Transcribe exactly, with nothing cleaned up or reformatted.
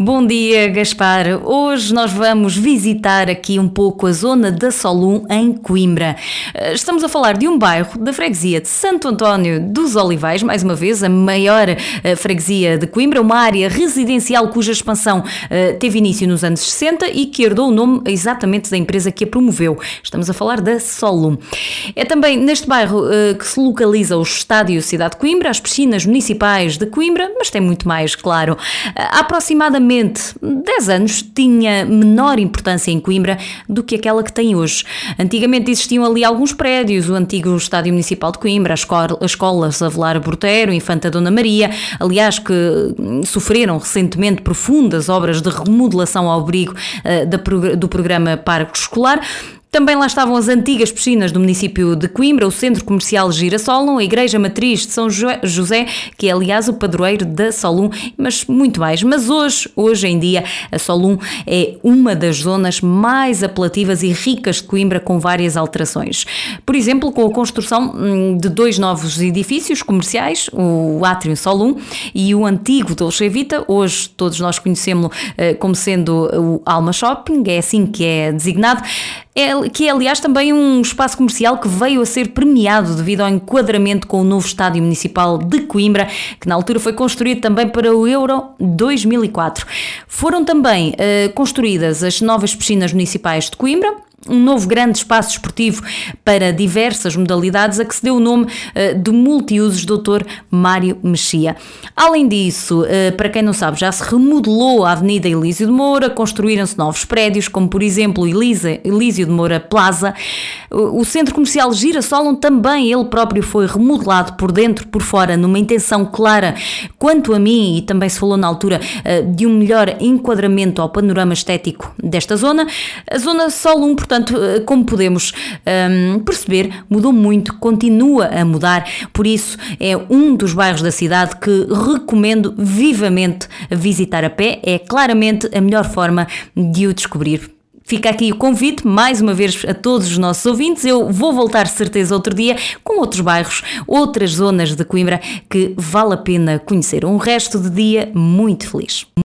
Bom dia, Gaspar. Hoje nós vamos visitar aqui um pouco a zona da Solum, em Coimbra. Estamos a falar de um bairro da freguesia de Santo António dos Olivais, mais uma vez a maior freguesia de Coimbra, uma área residencial cuja expansão teve início nos anos sessenta e que herdou o nome exatamente da empresa que a promoveu. Estamos a falar da Solum. É também neste bairro que se localiza o Estádio Cidade de Coimbra, as piscinas municipais de Coimbra, mas tem muito mais, claro. Há aproximadamente dez anos tinha menor importância em Coimbra do que aquela que tem hoje. Antigamente existiam ali alguns prédios, o antigo Estádio Municipal de Coimbra, as escolas Avelar Borteiro, Infanta Dona Maria, aliás que sofreram recentemente profundas obras de remodelação ao abrigo uh, do programa Parque Escolar. Também lá estavam as antigas piscinas do município de Coimbra, o Centro Comercial Girasolum, a Igreja Matriz de São José, que é aliás o padroeiro da Solum, mas muito mais. Mas hoje, hoje em dia, a Solum é uma das zonas mais apelativas e ricas de Coimbra, com várias alterações. Por exemplo, com a construção de dois novos edifícios comerciais, o Átrio Solum e o antigo Dolce Vita, hoje todos nós conhecemos como sendo o Alma Shopping, é assim que é designado. É, que é, aliás, também um espaço comercial que veio a ser premiado devido ao enquadramento com o novo Estádio Municipal de Coimbra, que na altura foi construído também para o Euro dois mil e quatro. Foram também uh, construídas as novas piscinas municipais de Coimbra, um novo grande espaço esportivo para diversas modalidades, a que se deu o nome uh, de Multiusos doutor Mário Mexia. Além disso, uh, para quem não sabe, já se remodelou a Avenida Elísio de Moura, construíram-se novos prédios, como por exemplo Elisa, Elísio de Moura Plaza. O, o Centro Comercial Girasolum também, ele próprio foi remodelado por dentro, por fora, numa intenção clara quanto a mim, e também se falou na altura uh, de um melhor enquadramento ao panorama estético desta zona. A zona Solum, portanto, Portanto, como podemos um, perceber, mudou muito, continua a mudar, por isso é um dos bairros da cidade que recomendo vivamente visitar a pé, é claramente a melhor forma de o descobrir. Fica aqui o convite, mais uma vez, a todos os nossos ouvintes. Eu vou voltar, de certeza, outro dia com outros bairros, outras zonas de Coimbra que vale a pena conhecer. Um resto de dia muito feliz.